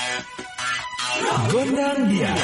Gondang dia.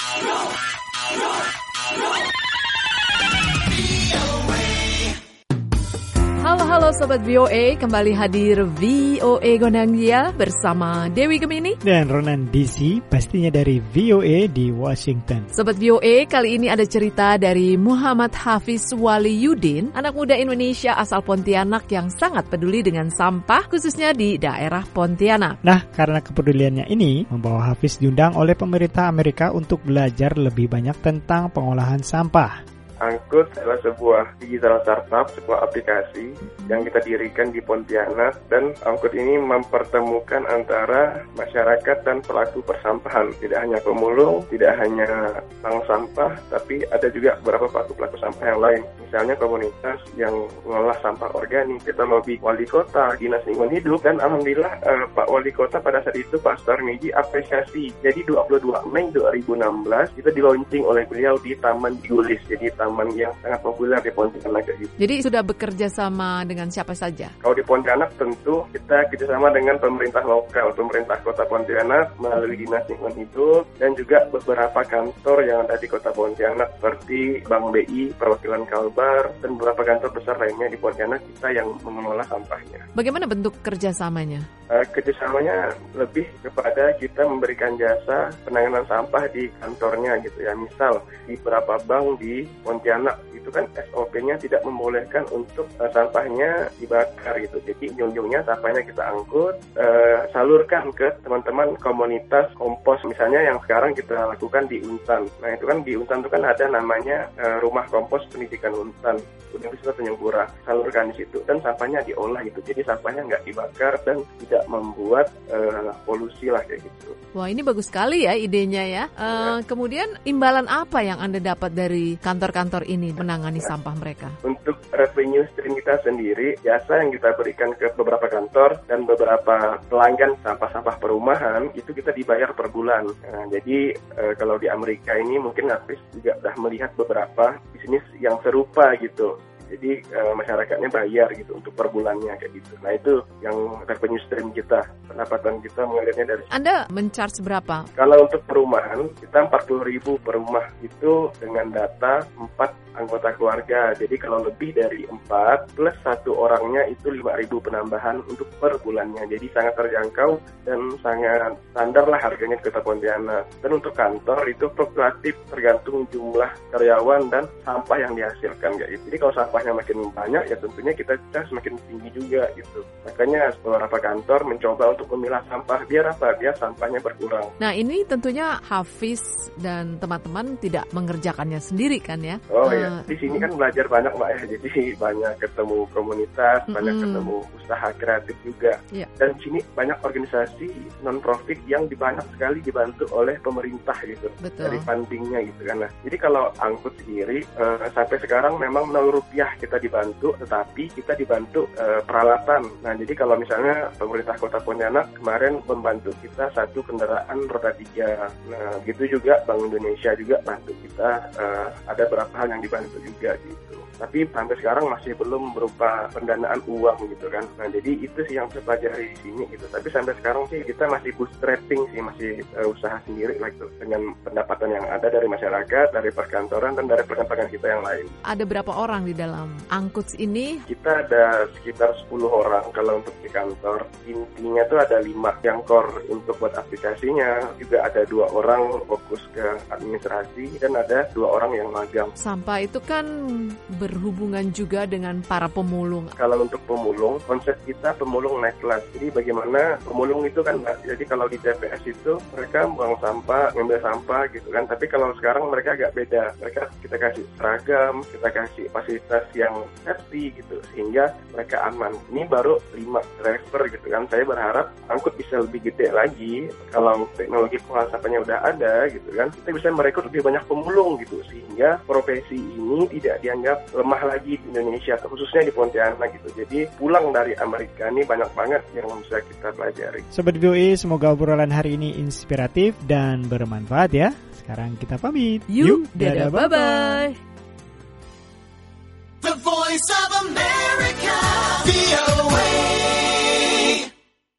Halo Sobat VOA, kembali hadir VOA Gondang Dia bersama Dewi Gemini dan Ronan DC, pastinya dari VOA di Washington. Sobat VOA, kali ini ada cerita dari Muhammad Hafiz Waliyuddin, anak muda Indonesia asal Pontianak yang sangat peduli dengan sampah, khususnya di daerah Pontianak. Nah, karena kepeduliannya ini, membawa Hafiz diundang oleh pemerintah Amerika untuk belajar lebih banyak tentang pengolahan sampah. Angkut adalah sebuah digital startup, sebuah aplikasi yang kita dirikan di Pontianak, dan Angkut ini mempertemukan antara masyarakat dan pelaku persampahan. Tidak hanya pemulung, tidak hanya bank sampah, tapi ada juga beberapa pelaku sampah yang lain. Misalnya komunitas yang mengolah sampah organik. Kita lobby wali kota, dinas lingkungan hidup, dan alhamdulillah Pak Wali Kota pada saat itu Pak Sutarmiji apresiasi. Jadi 22 Mei 2016 itu di-launching oleh beliau di Taman Julis. Jadi taman yang sangat populer di Pontianak. Jadi sudah bekerja sama dengan siapa saja? Kalau di Pontianak tentu kita kerjasama dengan pemerintah lokal, pemerintah Kota Pontianak melalui Dinas Lingkungan Hidup, dan juga beberapa kantor yang ada di Kota Pontianak seperti Bank BI, Perwakilan Kalbar, dan beberapa kantor besar lainnya di Pontianak kita yang mengelola sampahnya. Bagaimana bentuk kerjasamanya? Kerjasamanya lebih kepada kita memberikan jasa penanganan sampah di kantornya gitu ya. Misal di beberapa bank di Pontianak itu kan SOP-nya tidak membolehkan untuk sampahnya dibakar gitu. Jadi ujung-ujungnya sampahnya kita angkut, salurkan ke teman-teman komunitas kompos misalnya yang sekarang kita lakukan di Untan. Nah itu kan di Untan itu kan ada namanya Rumah Kompos Pendidikan Untan, Universitas Tanjung Pura. Salurkan di situ dan sampahnya diolah gitu. Jadi sampahnya nggak dibakar dan tidak membuat polusi lah kayak gitu. Wah, ini bagus sekali ya idenya ya. Kemudian imbalan apa yang Anda dapat dari kantor-kantor ini menangani sampah mereka? Untuk revenue stream kita sendiri, jasa yang kita berikan ke beberapa kantor dan beberapa pelanggan sampah-sampah perumahan itu kita dibayar per bulan. Nah, jadi kalau di Amerika ini mungkin Hafiz juga sudah melihat beberapa bisnis yang serupa gitu. Jadi masyarakatnya bayar gitu untuk per bulannya kayak gitu. Nah itu yang revenue stream kita, pendapatan kita mengalirnya dari. Anda men-charge berapa? Kalau untuk perumahan kita 40.000 per rumah itu dengan data 4 anggota keluarga. Jadi kalau lebih dari 4 plus 1 orangnya itu 5.000 penambahan untuk per bulannya. Jadi sangat terjangkau dan sangat standar lah harganya di Kota Pontianak. Dan untuk kantor itu fluktuatif tergantung jumlah karyawan dan sampah yang dihasilkan kayak gitu. Jadi kalau sampahnya makin banyak ya tentunya kita semakin tinggi juga gitu. Makanya beberapa kantor mencoba untuk memilah sampah biar apa? Biar sampahnya berkurang. Nah ini tentunya Hafiz dan teman-teman tidak mengerjakannya sendiri kan ya? Oh iya. Di sini kan belajar banyak Mbak ya, jadi banyak ketemu komunitas, banyak ketemu usaha kreatif juga. Yeah. Dan di sini banyak organisasi non-profit yang banyak sekali dibantu oleh pemerintah gitu. Betul. Dari fundingnya gitu kan. Nah, jadi kalau angkut sendiri sampai sekarang memang Rp0 kita dibantu, tetapi kita dibantu peralatan. Nah, jadi kalau misalnya pemerintah Kota Pontianak kemarin membantu kita 1 kendaraan roda 3. Nah, gitu juga Bank Indonesia juga bantu kita ada beberapa hal yang dibantu juga gitu. Tapi sampai sekarang masih belum berupa pendanaan uang gitu kan. Nah jadi itu sih yang saya pelajari di sini gitu. Tapi sampai sekarang sih kita masih bootstrapping sih, masih usaha sendiri lah gitu. Dengan pendapatan yang ada dari masyarakat, dari perkantoran dan dari rekan-rekan kita yang lain. Ada berapa orang di dalam angkut ini? Kita ada sekitar 10 orang kalau untuk di kantor. Intinya tuh ada 5 yang core untuk buat aplikasinya. Juga ada 2 orang fokus ke administrasi dan ada 2 orang yang magang. Sampah itu kan berhubungan juga dengan para pemulung. Kalau untuk pemulung, konsep kita pemulung naik kelas. Jadi bagaimana pemulung itu kan, jadi kalau di TPS itu mereka buang sampah, ngambil sampah gitu kan. Tapi kalau sekarang mereka agak beda. Mereka kita kasih seragam, kita kasih fasilitas yang safety gitu sehingga mereka aman. Ini baru 5 driver gitu kan. Saya berharap angkut bisa lebih gede lagi. Kalau teknologi pengolahan sampahnya udah ada gitu kan, kita bisa merekrut lebih banyak pemulung gitu sehingga profesi ini tidak dianggap lemah lagi di Indonesia, khususnya di Pontianak gitu. Jadi pulang dari Amerika ini banyak banget yang bisa kita pelajari. Sobat VOA, semoga obrolan hari ini inspiratif dan bermanfaat ya. Sekarang kita pamit. Yuk, dadah, bye-bye. The Voice of America, VOA.